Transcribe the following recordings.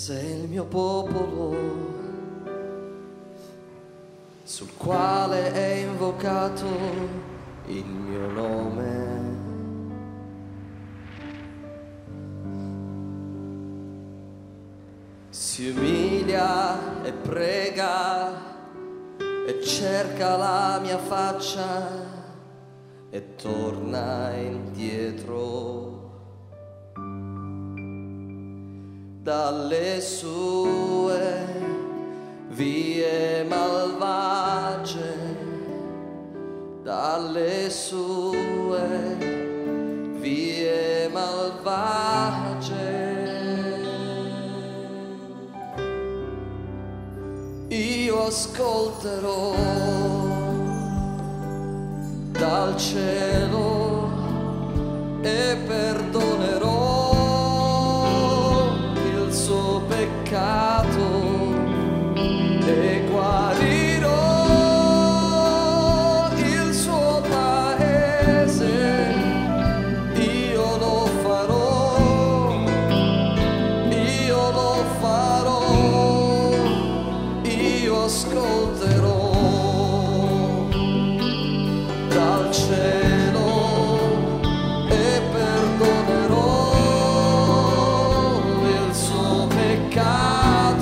Sei il mio popolo, sul quale è invocato il mio nome. Si umilia e prega e cerca la mia faccia e torna indietro dalle sue vie malvagie, dalle sue vie malvagie. Io ascolterò dal cielo e perdonerò il suo peccato e guarirò il suo paese. Io lo farò, io lo farò, io ascolterò dal cielo e perdonerò il suo peccato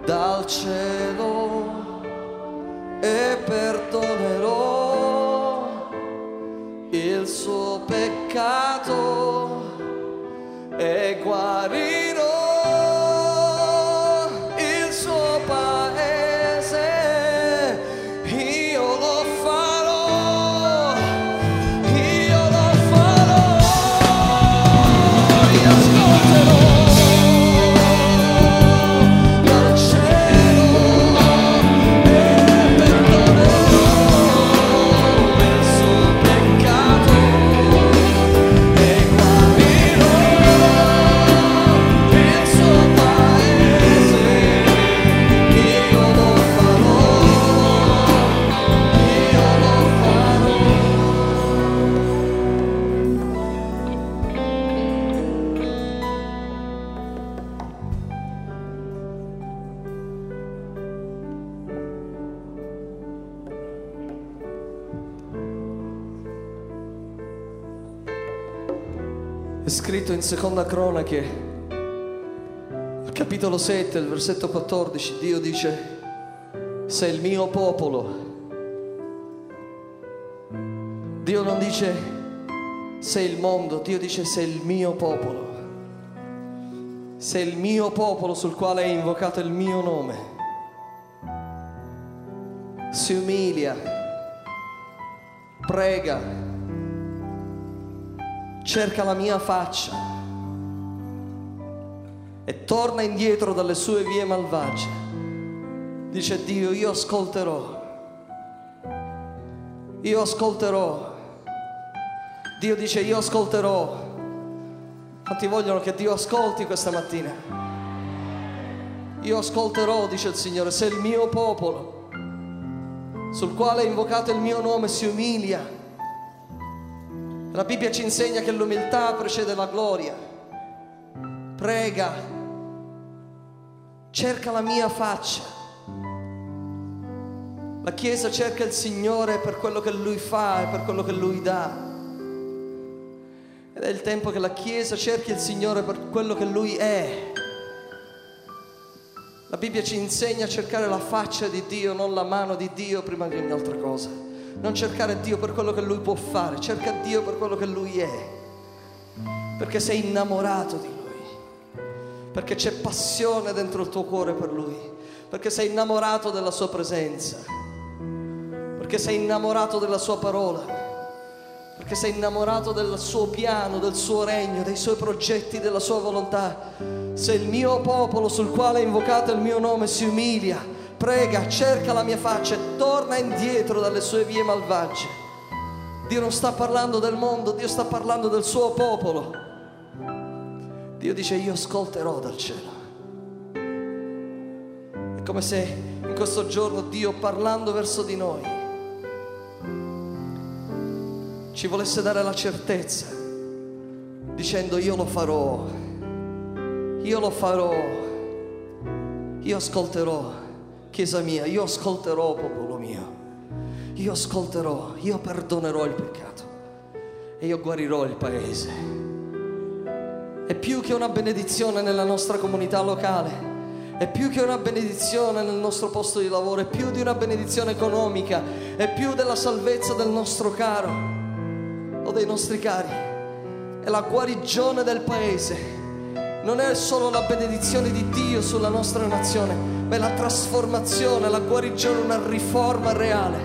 dal cielo e perdonerò il suo peccato e guarirò il suo paese. Io lo farò, io lo farò, io ascolterò dal cielo e perdonerò il suo peccato e guarirò il suo paese. Io lo farò, io lo farò. È scritto in Seconda Cronache, al capitolo 7, il versetto 14, Dio dice: sei il mio popolo. Dio non dice sei il mondo, Dio dice sei il mio popolo. Sei il mio popolo sul quale hai invocato il mio nome. Si umilia, prega, cerca la mia faccia e torna indietro dalle sue vie malvagie. Dice Dio: io ascolterò, io ascolterò. Dio dice: io ascolterò. Quanti vogliono che Dio ascolti questa mattina? Io ascolterò, dice il Signore, se il mio popolo sul quale hai invocato il mio nome si umilia. La Bibbia ci insegna che l'umiltà precede la gloria. Prega, cerca la mia faccia. La Chiesa cerca il Signore per quello che Lui fa e per quello che Lui dà. Ed è il tempo che la Chiesa cerchi il Signore per quello che Lui è. La Bibbia ci insegna a cercare la faccia di Dio, non la mano di Dio prima di ogni altra cosa. Non cercare Dio per quello che Lui può fare, cerca Dio per quello che Lui è. Perché sei innamorato di Lui, perché c'è passione dentro il tuo cuore per Lui, perché sei innamorato della Sua presenza, perché sei innamorato della Sua parola, perché sei innamorato del suo piano, del suo regno, dei suoi progetti, della sua volontà. Se il mio popolo sul quale è invocato il mio nome si umilia, prega, cerca la mia faccia e torna indietro dalle sue vie malvagie. Dio non sta parlando del mondo, Dio sta parlando del suo popolo. Dio dice: io ascolterò dal cielo. È come se in questo giorno Dio, parlando verso di noi, ci volesse dare la certezza, dicendo: io lo farò, io lo farò, io ascolterò, Chiesa mia, io ascolterò, popolo mio, io ascolterò, io perdonerò il peccato e io guarirò il paese. È più che una benedizione nella nostra comunità locale, è più che una benedizione nel nostro posto di lavoro, è più di una benedizione economica, è più della salvezza del nostro caro o dei nostri cari. È la guarigione del paese. Non è solo la benedizione di Dio sulla nostra nazione, ma è la trasformazione, la guarigione, una riforma reale.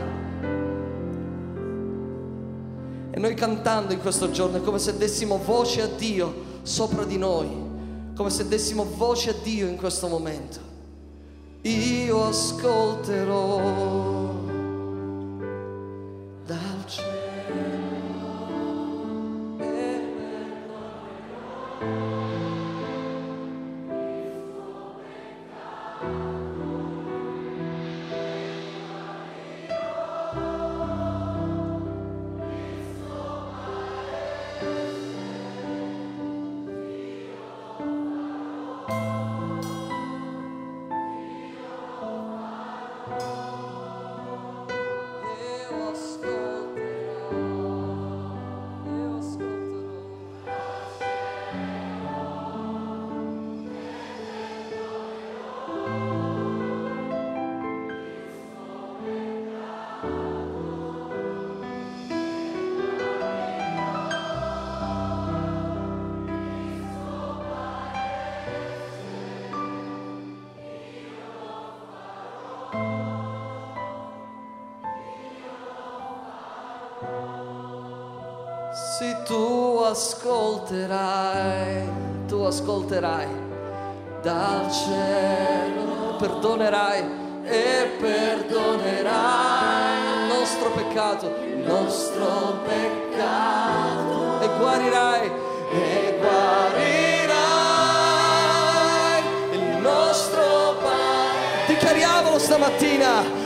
E noi cantando in questo giorno è come se dessimo voce a Dio sopra di noi, come se dessimo voce a Dio in questo momento. Io ascolterò dal cielo. Sì, tu ascolterai dal cielo, perdonerai il nostro peccato, e guarirai il nostro Padre. Dichiariamolo stamattina.